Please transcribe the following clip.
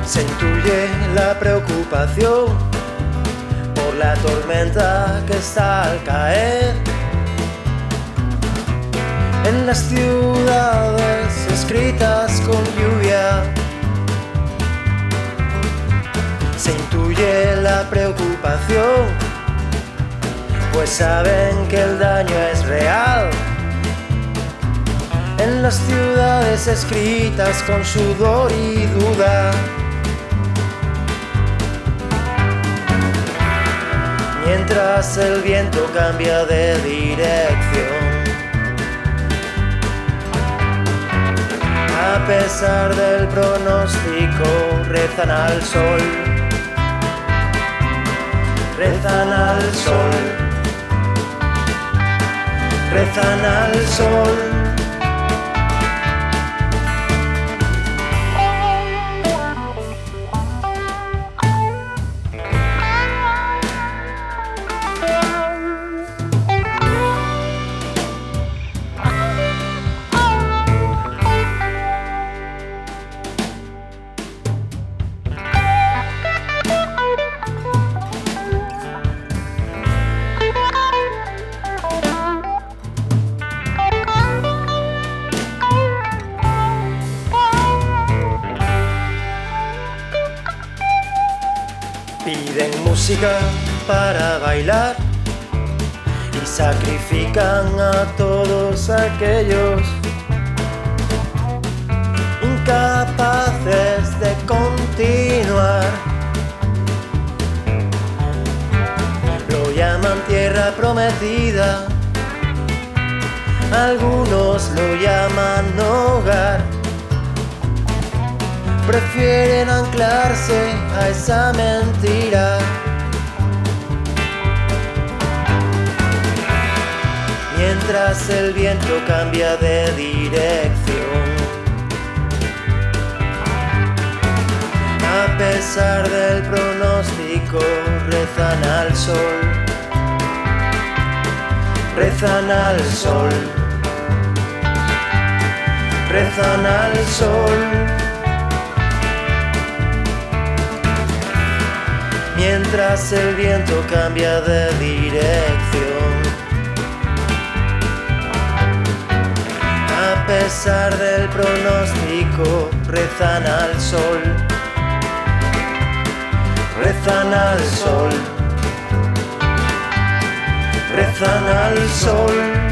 Se intuye la preocupación por la tormenta que está al caer en las ciudades escritas con lluvia. Se intuye la preocupación, pues saben que el daño es real. En las ciudades escritas con sudor y duda. Mientras el viento cambia de dirección, a pesar del pronóstico, rezan al sol. Rezan al sol. Rezan al sol. Piden música para bailar y sacrifican a todos aquellos incapaces de continuar. Lo llaman tierra prometida, algunos lo llaman hogar. Prefieren anclarse a esa mentira. Mientras el viento cambia de dirección, a pesar del pronóstico, rezan al sol. Rezan al sol. Rezan al sol. Mientras el viento cambia de dirección, a pesar del pronóstico, rezan al sol. Rezan al sol. Rezan al sol.